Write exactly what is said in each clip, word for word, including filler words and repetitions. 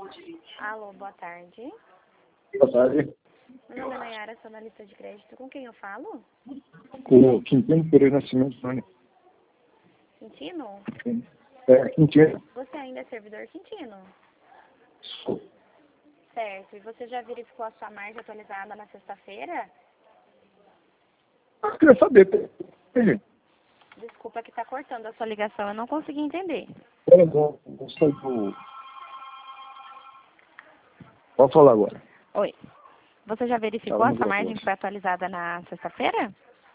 Alô, boa tarde. Boa tarde. Meu nome é Nayara, sou analista de crédito. Com quem eu falo? Com o Quintino Pereira Nascimento Júnior. Quintino? É, Quintino. Você ainda é servidor Quintino? Sou. Certo. E você já verificou a sua margem atualizada na sexta-feira? Eu queria saber. Entendi. Desculpa que está cortando a sua ligação, eu não consegui entender. Olha, bom, gostei do... Pode falar agora. Oi. Você já verificou a sua margem que foi atualizada na sexta-feira?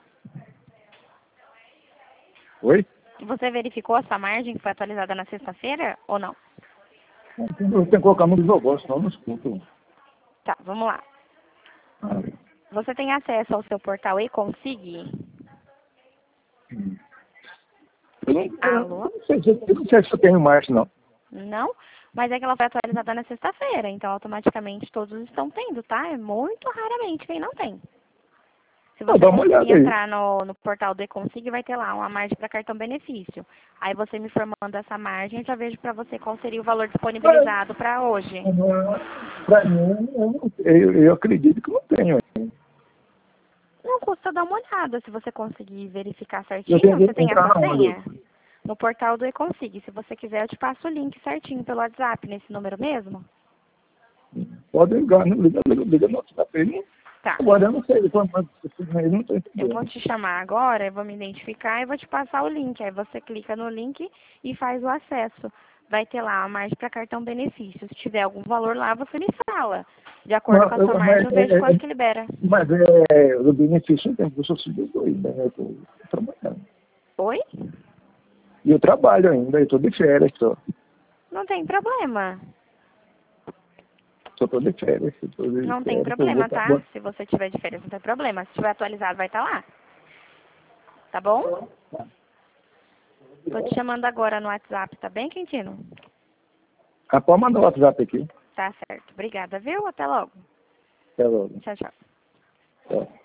Oi? Você verificou a sua margem que foi atualizada na sexta-feira ou não? Eu tenho que colocar muito jogos, senão eu não escuto. Tá, vamos lá. Ah, Você tem acesso ao seu portal e-consig? hum. Eu não, eu Alô? não sei, se- eu não sei se eu tenho mais, não. Não? Mas é que ela foi atualizada na sexta-feira, então automaticamente todos estão tendo, tá? É muito raramente quem não tem. Se Ah, você dá uma conseguir olhada aí. entrar no, no portal do e-consig, vai ter lá uma margem para cartão benefício. Aí você me informando essa margem, eu já vejo para você qual seria o valor disponibilizado para hoje. Para mim, eu, não- eu, eu acredito que não tenho. Não custa dar uma olhada, se você conseguir verificar Eu certinho, tenho você que tem entrar essa na senha? onde? No portal do e-consig. Se você quiser, eu te passo o link certinho pelo WhatsApp, nesse número mesmo. Pode ligar, não liga, liga, liga no WhatsApp. Ele não- Tá. Agora eu não sei, quando mais ele não está Eu entendendo. vou te chamar agora, eu vou me identificar e vou te passar o link. Aí você clica no link e faz o acesso. Vai ter lá a margem para cartão benefício. Se tiver algum valor lá, você me fala. De acordo com a Mas, sua eu- margem, eu mas, é, vejo é, quanto que libera. mas é, o benefício não tem, porque eu sou servidor ainda, né? Eu estou trabalhando. Oi? E eu trabalho ainda, eu estou de férias só. Não tem problema. Só estou de férias, estou de Não tem férias. Eu vou, problema, pra- tá? vou, Se você tiver de férias, não tem problema. Se tiver atualizado, vai estar lá. Tá bom? Tô te chamando agora no WhatsApp, tá bem, Quintino? ah, pode mandar o WhatsApp aqui. Tá certo. Obrigada, viu? Até logo. Até logo. Tchau, tchau. Tchau.